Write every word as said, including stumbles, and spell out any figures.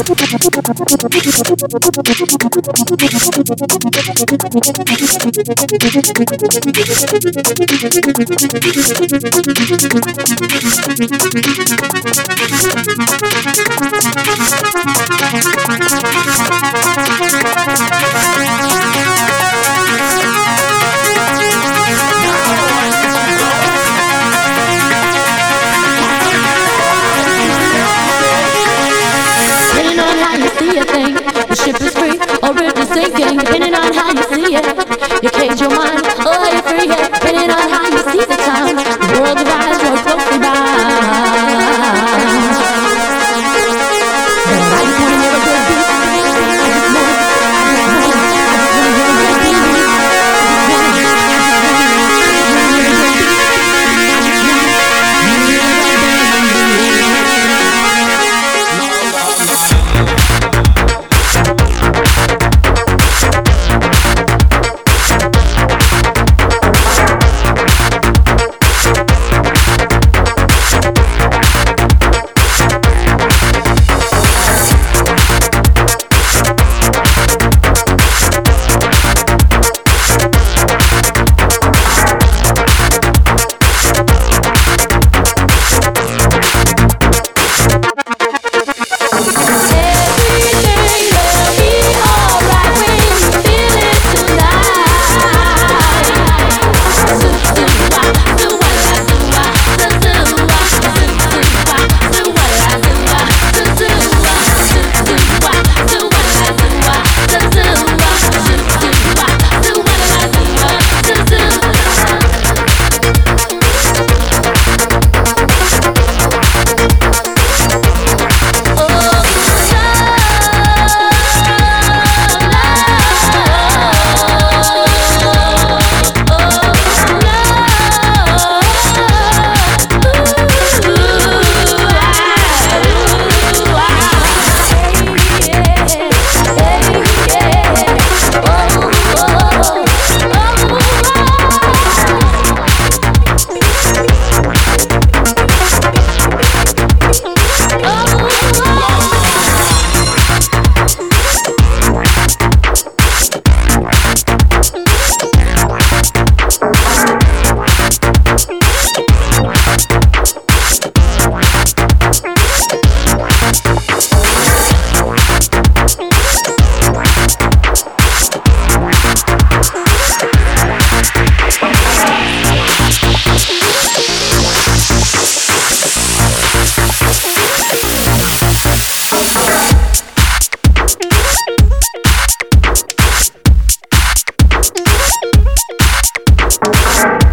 Depending on how you see it, you cage your mind, or how you free it. Depending on how you see the time, the world divides, you're closely bound. But I just wanna hear a good beat. I just wanna, I just wanna, I just wanna hear a good beat. I just wanna, I just wanna, I just wanna hear a good beat. I just wanna hear a good beat. We'll be right back.